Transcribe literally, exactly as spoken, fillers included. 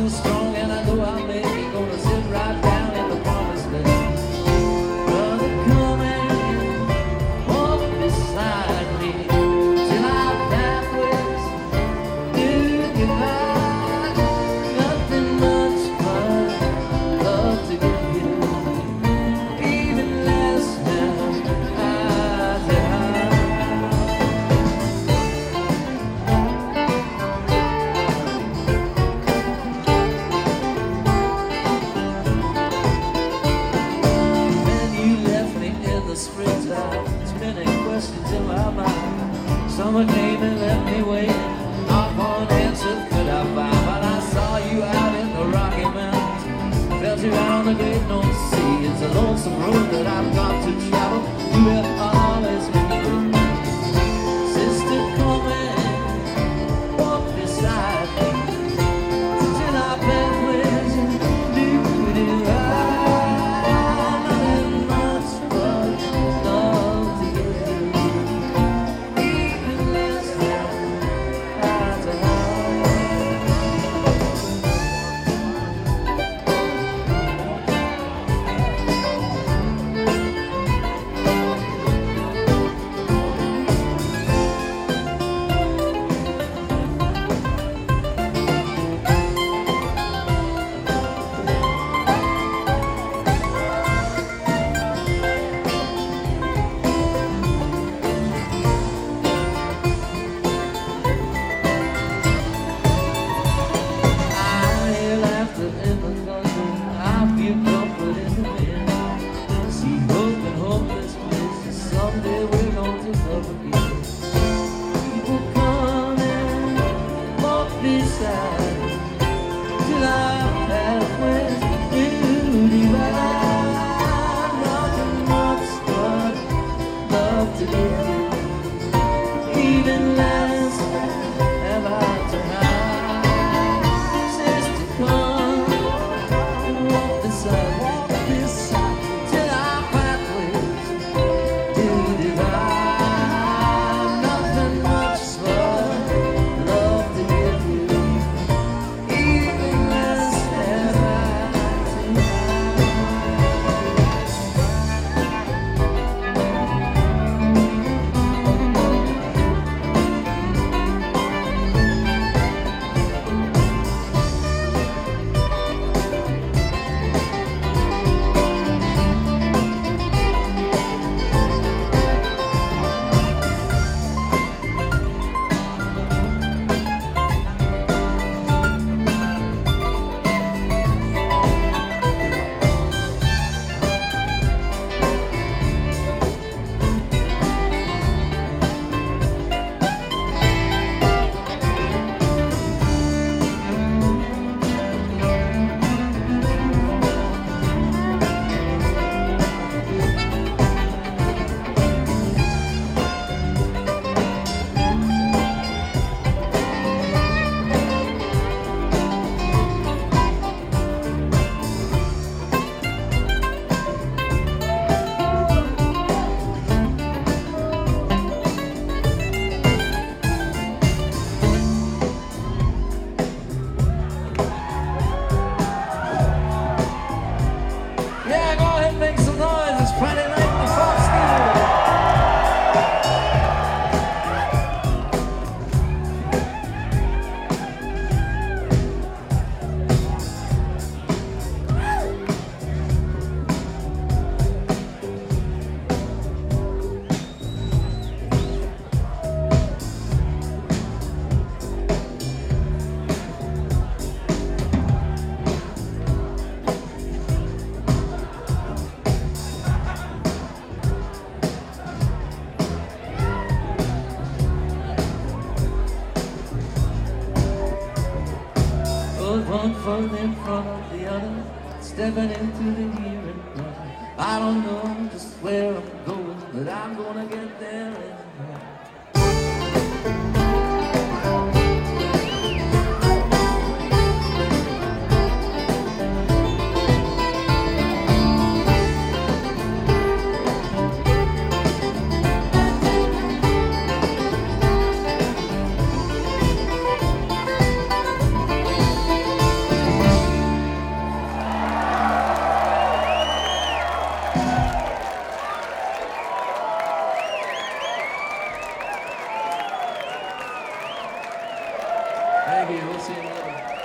too strong, and I know I'll make it. Gonna sit right down in the promised land. Brother, come and walk beside me till our pathways do divide. Nothing much but love to give you, even less than eye to eye. When you left me in the springtime, spinning questions in my mind. Summer came and left me waiting. Not one answer could I find. But I saw you out in the Rocky Mountains, felt you out on the great North Sea. It's a lonesome road that I've got to travel. You will always be with me. Sister, come and walk beside me till our pathways do divide. Nothing much but love to give you, even less than eye to eye. I hear laughter in the thunder, I feel comfort in the wind. I see hope in hopeless places, someday we're going to love again. People come and walk beside me till our pathways do divide. Nothing much but love to give you, even less have I to hide. Sister, come and walk beside me till our pathways do divide. Nothing much but love to give you, even less have I to hide. Yeah, go ahead and make some noise. It's Friday night in the Fox Theater. Put one foot in front of the other, stepping into the here and now. I don't know just where I'm going, but I'm gonna get there anyhow. Thank you. We'll see you later.